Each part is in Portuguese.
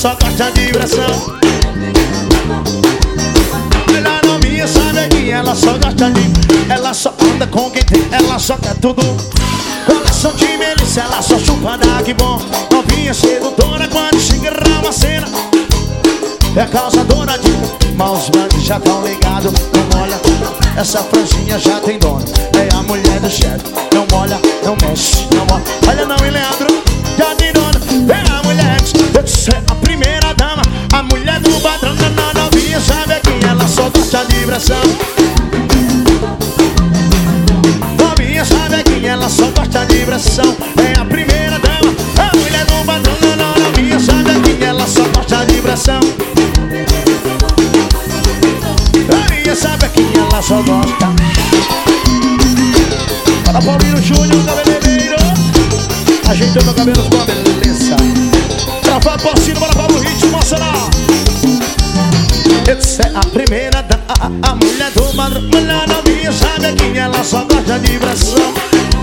só gosta de diversão. Ela novinha sabe que ela só gosta de... Ela só anda com quem tem, ela só quer tudo. Coração de melissa, ela só chupa da que bom. Novinha sedutora quando chega uma cena. É causadora de maus bandos, já tão ligado. Não molha, essa franjinha já tem dono. É a mulher do chefe, não molha, não mexe, não molha. Olha não, e Leandro, já tem dono. É a mulher, é a primeira dama. A mulher do padrão, não novinha sabe que ela só gosta de diversão. Novinha sabe que ela só gosta de diversão. É a primeira dama, a mulher do padrão, não novinha sabe que ela só gosta de diversão. Novinha sabe que ela só gosta. Para Paulinho Júnior, cabeleireiro, ajeitando meu cabelo com a beleza. Pra Porcino, bora para o ritmo, moça lá. Essa é a primeira dama, a mulher do padrão. Mulher novinha sabe que ela só gosta de diversão.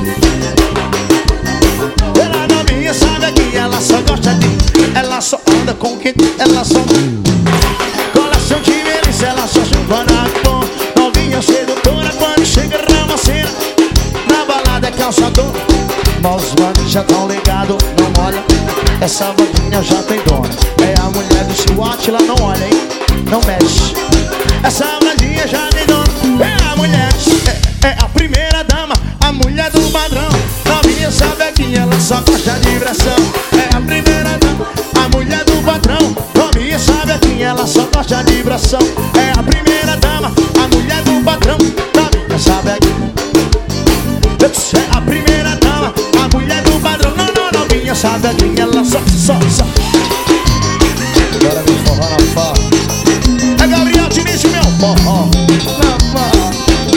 Ela novinha sabe que ela só gosta de... Ela só anda com quem... Ela só... Coração de melissa, ela só chupa na bom. Novinha sedutora quando chega rama cena. Na balada é calçador. Maus bandos já tão ligado, não molha. Essa bandinha já tem dono. É a mulher do SWAT, ela não olha, hein? Não mexe. Essa bandinha já tem dono. É a mulher, é a primeira dama. A mulher do padrão. Novinha sabe que ela só gosta de diversão. É a primeira dama, a mulher do padrão. Novinha sabe que ela só gosta de diversão. É a primeira dama, a mulher do padrão. Novinha sabe que... É a primeira dama, a mulher do padrão. Não, novinha sabe que ela só. Agora vem forró na fala. É Gabriel Diniz, meu forró na fala.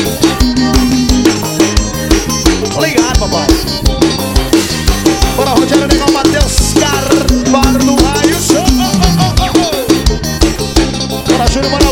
Ligado, papai. Bora, Rogério Negão, Matheus Carvalho no raio. Bora, Júnior, bora.